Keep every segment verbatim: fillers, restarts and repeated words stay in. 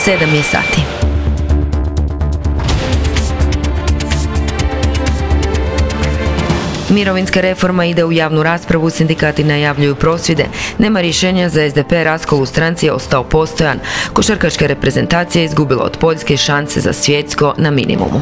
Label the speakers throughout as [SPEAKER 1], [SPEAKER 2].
[SPEAKER 1] sedam je sati. Mirovinska reforma ide u javnu raspravu, sindikati najavljuju prosvjede. Nema rješenja za S D P, raskol u stranci je ostao postojan. Košarkaška reprezentacija je izgubila od Poljske, šanse za svjetsko na minimumu.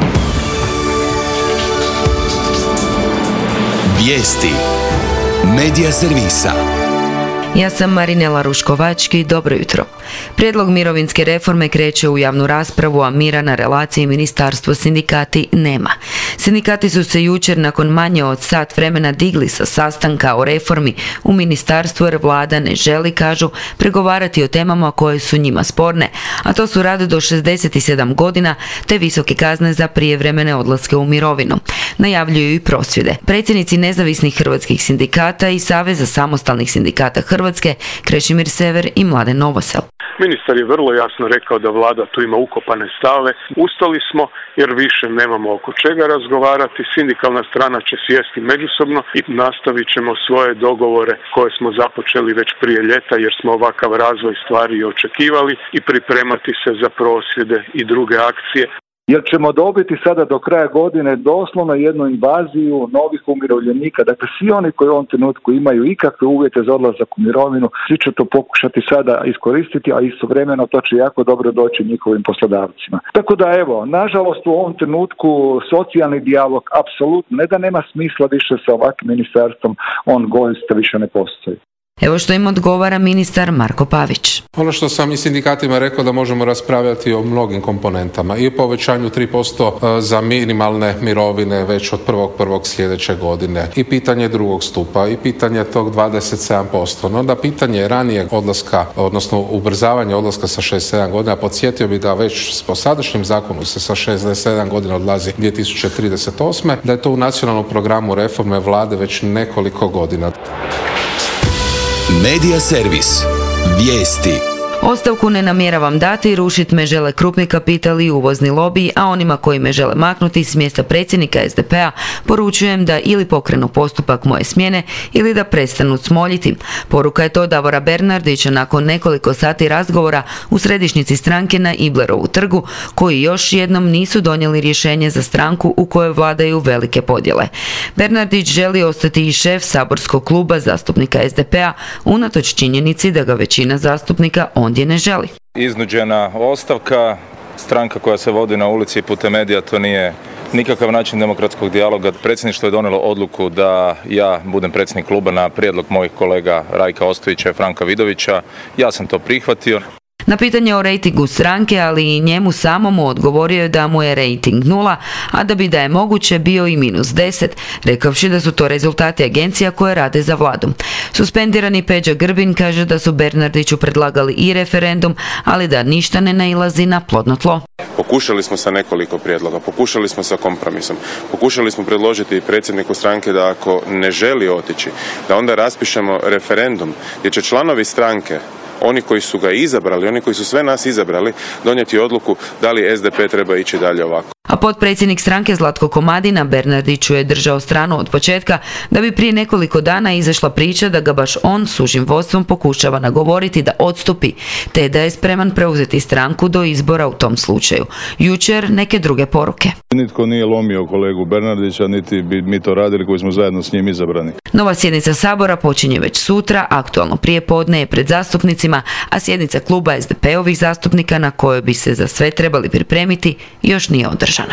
[SPEAKER 2] Vijesti Medija servisa.
[SPEAKER 1] Ja sam Marinela Ruškovački, dobro jutro. Prijedlog mirovinske reforme kreće u javnu raspravu, a mira na relaciji ministarstvo sindikati nema. Sindikati su se jučer nakon manje od sat vremena digli sa sastanka o reformi u ministarstvu jer vlada ne želi, kažu, pregovarati o temama koje su njima sporne, a to su rad do šezdeset sedam godina te visoke kazne za prijevremene odlaske u mirovinu. Najavljuju i prosvjede. Predsjednici nezavisnih hrvatskih sindikata i Saveza samostalnih sindikata Hrvatske, Krešimir Sever i Mladen Novosel.
[SPEAKER 3] Ministar je vrlo jasno rekao da vlada tu ima ukopane stave. Ustali smo jer više nemamo oko čega razgovarati. Sindikalna strana će sjesti međusobno i nastavit ćemo svoje dogovore koje smo započeli već prije ljeta jer smo ovakav razvoj stvari i očekivali i pripremati se za prosvjede i druge akcije.
[SPEAKER 4] Jer ćemo dobiti sada do kraja godine doslovno jednu invaziju novih umirovljenika. Dakle, svi oni koji u ovom trenutku imaju ikakve uvjete za odlazak u mirovinu, svi će to pokušati sada iskoristiti, a istovremeno to će jako dobro doći njihovim poslodavcima. Tako da evo, nažalost u ovom trenutku socijalni dijalog apsolutno ne da nema smisla više sa ovakvim ministarstvom, on goista više ne postoji.
[SPEAKER 1] Evo što im odgovara ministar Marko Pavić.
[SPEAKER 5] Ono što sam i sindikatima rekao da možemo raspravljati o mnogim komponentama i o povećanju tri posto za minimalne mirovine već od prvog prvog sljedeće godine i pitanje drugog stupa i pitanje tog dvadeset sedam posto. No da pitanje ranijeg odlaska, odnosno ubrzavanja odlaska sa šezdeset sedam godina, podsjetio bi da već po sadašnjem zakonu se sa šezdeset sedam godina odlazi dvije tisuće trideset osme. Da je to u nacionalnom programu reforme vlade već nekoliko godina.
[SPEAKER 2] Medija servis. Vijesti.
[SPEAKER 1] Ostavku ne namjeravam dati, rušit me žele krupni kapital i uvozni lobiji, a onima koji me žele maknuti s mjesta predsjednika S D P-a poručujem da ili pokrenu postupak moje smjene ili da prestanu smoljiti. Poruka je to Davora Bernardića nakon nekoliko sati razgovora u središnjici stranke na Iblerovu trgu, koji još jednom nisu donijeli rješenje za stranku u kojoj vladaju velike podjele. Bernardić želi ostati i šef saborskog kluba zastupnika S D P-a unatoč činjenici da ga većina zastupnika ondje ne želi.
[SPEAKER 6] Iznuđena ostavka, stranka koja se vodi na ulici putem medija, to nije nikakav način demokratskog dijaloga. Predsjedništvo je donijelo odluku da ja budem predsjednik kluba na prijedlog mojih kolega Rajka Ostojića i Franka Vidovića. Ja sam to prihvatio.
[SPEAKER 1] Na pitanje o rejtingu stranke, ali i njemu samomu, odgovorio je da mu je rejting nula, a da bi da je moguće bio i minus deset, rekavši da su to rezultati agencija koje rade za vladu. Suspendirani Peđa Grbin kaže da su Bernardiću predlagali i referendum, ali da ništa ne nailazi na plodno tlo.
[SPEAKER 7] Pokušali smo sa nekoliko prijedloga, pokušali smo sa kompromisom, pokušali smo predložiti predsjedniku stranke da ako ne želi otići, da onda raspišemo referendum gdje će članovi stranke, oni koji su ga izabrali, oni koji su sve nas izabrali, donijeti odluku da li S D P treba ići dalje ovako.
[SPEAKER 1] A potpredsjednik stranke Zlatko Komadina Bernardiću je držao stranu od početka, da bi prije nekoliko dana izašla priča da ga baš on s užim vodstvom pokušava nagovoriti da odstupi, te da je spreman preuzeti stranku do izbora u tom slučaju. Jučer neke druge poruke.
[SPEAKER 8] Nitko nije lomio kolegu Bernardića, niti bi mi to radili koji smo zajedno s njim izabrani.
[SPEAKER 1] Nova sjednica Sabora počinje već sutra, aktualno prijepodne je pred zastupnicima, a sjednica kluba S D P-ovih zastupnika na kojoj bi se za sve trebali pripremiti još nije održana.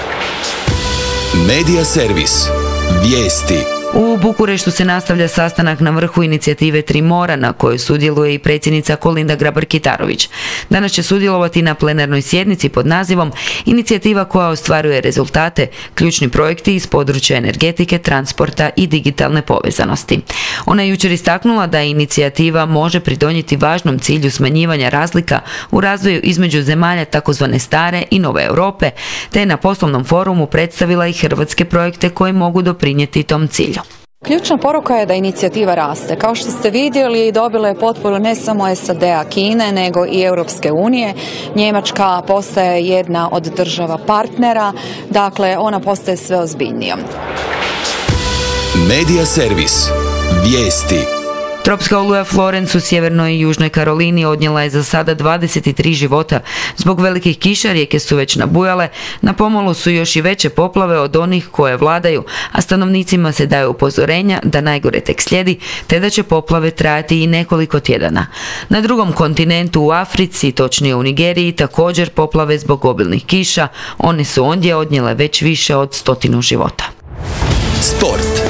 [SPEAKER 2] Medija servis. Vijesti.
[SPEAKER 1] U Bukureštu se nastavlja sastanak na vrhu inicijative Tri mora na kojoj sudjeluje i predsjednica Kolinda Grabar-Kitarović. Danas će sudjelovati na plenarnoj sjednici pod nazivom Inicijativa koja ostvaruje rezultate, ključni projekti iz područja energetike, transporta i digitalne povezanosti. Ona je jučer istaknula da inicijativa može pridonijeti važnom cilju smanjivanja razlika u razvoju između zemalja takozvane stare i nove Europe, te je na poslovnom forumu predstavila i hrvatske projekte koji mogu doprinijeti tom cilju.
[SPEAKER 9] Ključna poruka je da inicijativa raste. Kao što ste vidjeli, dobila je potporu ne samo S A D-a, Kine, nego i Europske unije. Njemačka postaje jedna od država partnera, dakle ona postaje sve ozbiljnijom.
[SPEAKER 2] Medija servis. Vijesti.
[SPEAKER 1] Tropska oluja Florence u sjevernoj i južnoj Karolini odnijela je za sada dvadeset tri života. Zbog velikih kiša rijeke su već nabujale, na pomolu su još i veće poplave od onih koje vladaju, a stanovnicima se daju upozorenja da najgore tek slijedi, te da će poplave trajati i nekoliko tjedana. Na drugom kontinentu u Africi, točnije u Nigeriji, također poplave zbog obilnih kiša, one su ondje odnijele već više od stotinu života.
[SPEAKER 2] Sport.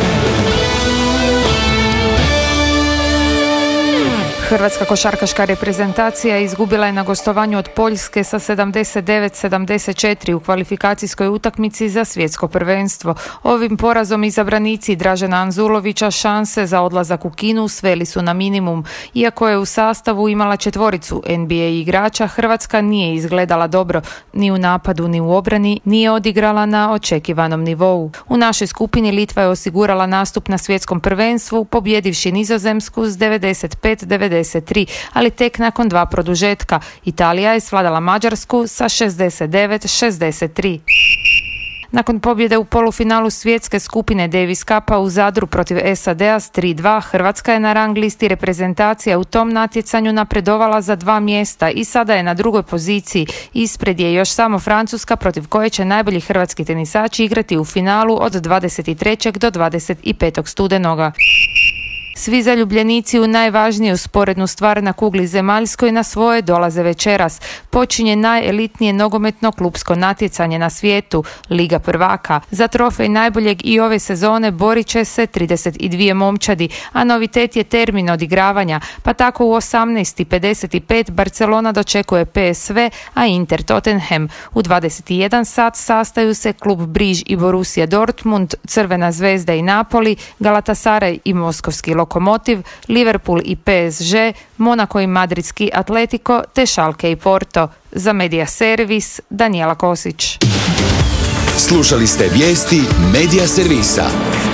[SPEAKER 10] Hrvatska košarkaška reprezentacija izgubila je na gostovanju od Poljske sa sedamdeset devet sedamdeset četiri u kvalifikacijskoj utakmici za svjetsko prvenstvo. Ovim porazom izabranici Dražena Anzulovića šanse za odlazak u Kinu sveli su na minimum. Iako je u sastavu imala četvoricu N B A igrača, Hrvatska nije izgledala dobro. Ni u napadu, ni u obrani nije odigrala na očekivanom nivou. U našoj skupini Litva je osigurala nastup na svjetskom prvenstvu, pobjedivši Nizozemsku s devedeset pet devedeset tri, ali tek nakon dva produžetka. Italija je svladala Mađarsku sa šezdeset devet šezdeset tri. Nakon pobjede u polufinalu svjetske skupine Davis Cupa u Zadru protiv S A D-a s tri dva, Hrvatska je na rang listi reprezentacija u tom natjecanju napredovala za dva mjesta i sada je na drugoj poziciji. Ispred je još samo Francuska, protiv koje će najbolji hrvatski tenisači igrati u finalu od dvadeset trećeg do dvadeset petog studenoga. Svi zaljubljenici u najvažniju sporednu stvar na kugli zemaljskoj na svoje dolaze večeras. Počinje najelitnije nogometno klupsko natjecanje na svijetu, Liga prvaka. Za trofej najboljeg i ove sezone borit će se trideset dvije momčadi, a novitet je termin odigravanja, pa tako u osamnaest i pedeset pet Barcelona dočekuje P S V, a Inter Tottenham. U dvadeset jedan sat sastaju se klub Briž i Borussia Dortmund, Crvena zvezda i Napoli, Galatasaray i Moskovski Lokomotiv, Liverpool i P S G, Monako i Madridski Atletico, te Schalke i Porto. Za Media Servis, Danijela Kosić.
[SPEAKER 2] Slušali ste vijesti Media Servisa.